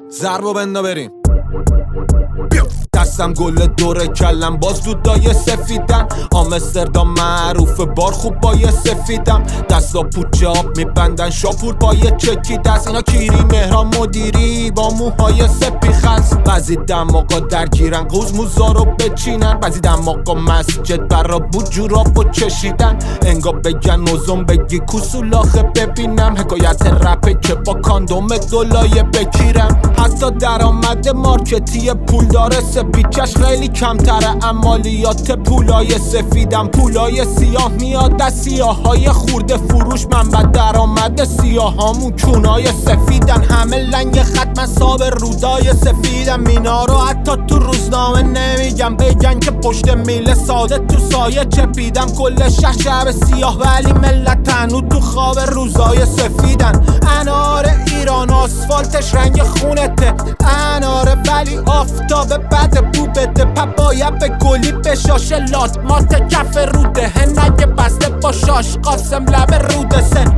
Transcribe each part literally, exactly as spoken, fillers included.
ضربو بندا بریم. دستم گل دور کلم باز دودای سفیدن. آمستردام معروف بار خوب بای سفیدم. دستا پوچه آب میبندن شاپور پای چکی دست. اینا کیری مهران مدیری با موهای سپی خز. بعضی دماغا درگیرن قوز موزا رو بچینن. بعضی دماغا مسجد برا بود جوراب و چشیدن. انگا بگن نوزم بگی کوسولاخه ببینم. حکایت رپه که با کاندوم دولای بکیرم. حتی درآمد مارکتی پول داره سپیچش خیلی کمتره. عمالیات پولای سفیدم. پولای سیاه میاد از سیاهای خورده فروش. منبع درآمد سیاهامون چونای سفیدن. همه لنگ ختم ساب رودای سفیدم. اینا رو حتی تو روزنامه نمیگم. بگن که پشت میله ساده تو سایه چپیدم. کل شهر شب سیاه ولی ملت هنو تو خواب روزای سفیدن. انار ایران آسفالتش رنگ خونته. اناره ولی آفتاب بد بو بده. پاپایا به گلی بشاشه لات مات کف روده. هنگه بسته با شاش قاسم لب روده سن.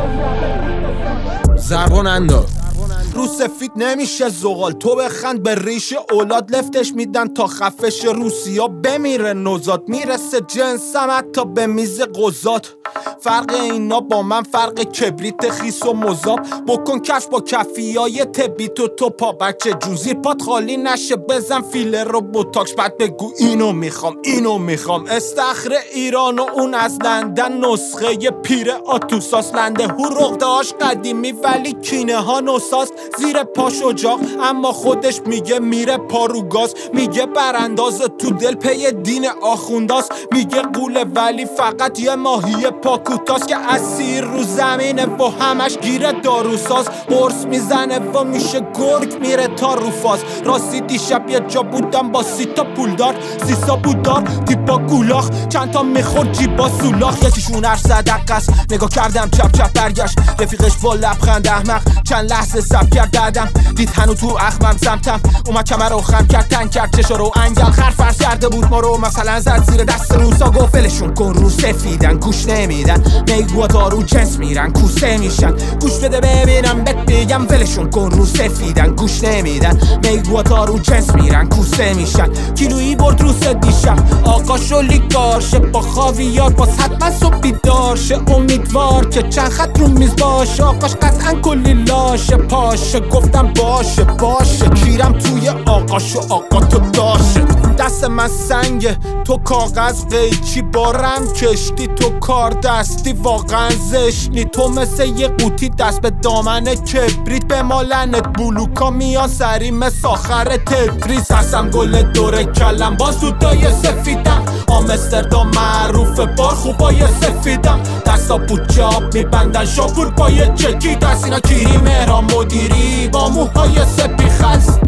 ضربون انداز رو سفید نمیشه زغال. تو بخند به ریش اولاد لفتش میدن تا خفش. روسیا بمیره نوزاد. میرسه جنسم حتی به میز قضات. فرق اینا با من فرق کبریت خیس و مذاب. بکن کف با کفیای تبی تو تو پا بچه جوزیر پات خالی نشه. بزن فیلر رو بوتاکس بعد بگو اینو میخوام اینو میخوام. استخر ایران و اون از لندن نسخه پیر آتوساس. لنده هروغدهاش قدیمی ولی کینه ها نوساست. زیر پاش اجاق اما خودش میگه میره پاروگاز. میگه برانداز تو دل پی دین آخونداست. میگه قوله ولی فقط یه ماهی پاکوتاست که اسیر رو زمینه و همش گیره داروساز. قرص میزنه و میشه گرگ میره تا روفاز. راستی دیشب یه جا بودم با سی تا پولدار. سیسا بودار تیپا گولاخ چند تا میخورد جیبا سولاخ. یکیشون حرف زد عکس نگاه کردم چپ چپ برگشت. رفیقش با لبخند احمق چند لحظه سب کرد دادم. دید هنو تو اخمم سمتم اومد کمر رو خم کرد تنگ کرد چشا رو انگل خر فرض کرده بود ما رو. مثلا زد زیر دست روسا گفت ولشون کن رو سفیدن گوش نمیدن. میگو دارو جنس میرن کوسه میشن. گوش بده ببینم بهت بگم ولشون کن رو سفیدن گوش نمیدن. میگو دارو جنس میرن کوسه میشن. کیلویی برد رو دیشب آقا شلی کارشه با خاویار. باز حتما صبح بیدار شه امیدوار که چند خط رو میز باشه. آقاش قطعا کلی لاشه پاشه. گفتم باشه باشه کیرم توی آقاشو آقا تو داشه. دست من سنگه تو کاغذ قیچی بارم کشتی. تو کار دستی واقعا زشنی. تو مثل یه قوطی دست به دامن کبریت. به مالنت بلوکا میان سری مثل آخر تدریس. هستم گل دور کلم باز دودای سفیدم. آمستردام معروف بار خوبای سفیدم. دستا پوچه آب میبندن شاپور پای چکی دست. اینا کیری مهران مدیری با موهای سپی خز.